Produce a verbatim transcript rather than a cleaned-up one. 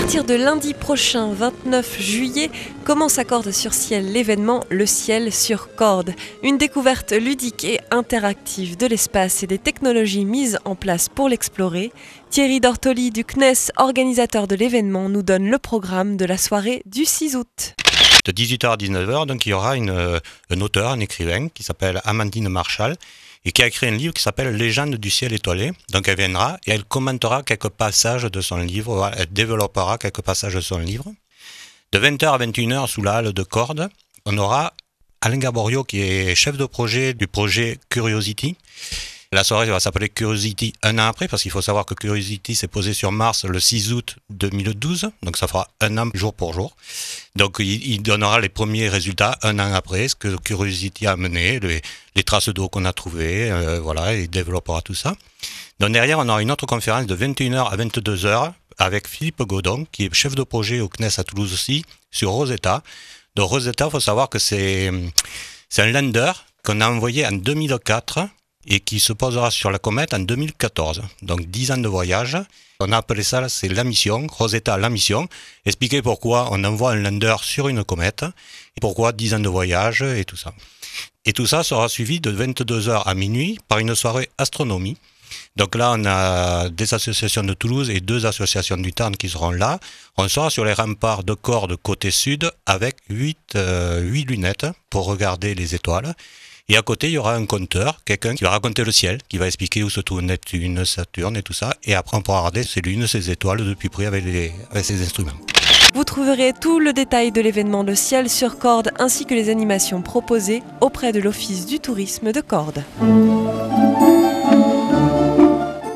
partir de lundi prochain, vingt-neuf juillet, commence à Cordes-sur-Ciel l'événement Le Ciel sur Cordes. Une découverte ludique et interactive de l'espace et des technologies mises en place pour l'explorer. Thierry Dortoli du C N E S, organisateur de l'événement, nous donne le programme de la soirée du six août. De dix-huit heures à dix-neuf heures, donc, il y aura une, un auteur, un écrivain qui s'appelle Amandine Marshall et qui a écrit un livre qui s'appelle Légende du ciel étoilé. Donc elle viendra et elle commentera quelques passages de son livre, elle développera quelques passages de son livre. De vingt heures à vingt et une heures, sous la halle de Cordes, on aura Alain Gaborio qui est chef de projet du projet Curiosity. La soirée va s'appeler Curiosity un an après, parce qu'il faut savoir que Curiosity s'est posé sur Mars le six août deux mille douze, donc ça fera un an jour pour jour. Donc il, il donnera les premiers résultats un an après, ce que Curiosity a mené, les, les traces d'eau qu'on a trouvées, euh, voilà, et il développera tout ça. Donc derrière, on aura une autre conférence de vingt et une heures à vingt-deux heures avec Philippe Godon, qui est chef de projet au C N E S à Toulouse aussi, sur Rosetta. Donc Rosetta, il faut savoir que c'est, c'est un lander qu'on a envoyé en deux mille quatre, et qui se posera sur la comète en deux mille quatorze. Donc dix ans de voyage. On a appelé ça, c'est la mission, Rosetta la mission. Expliquer pourquoi on envoie un lander sur une comète, et pourquoi dix ans de voyage, et tout ça. Et tout ça sera suivi de vingt-deux heures à minuit par une soirée astronomie. Donc là, on a des associations de Toulouse et deux associations du Tarn qui seront là. On sera sur les remparts de Cordes côté sud avec huit euh, lunettes pour regarder les étoiles. Et à côté, il y aura un conteur, quelqu'un qui va raconter le ciel, qui va expliquer où se trouve Neptune, Saturne et tout ça. Et après, on pourra regarder ses lunes, ses étoiles depuis près avec, les, avec ses instruments. Vous trouverez tout le détail de l'événement Le Ciel sur Cordes ainsi que les animations proposées auprès de l'Office du tourisme de Cordes.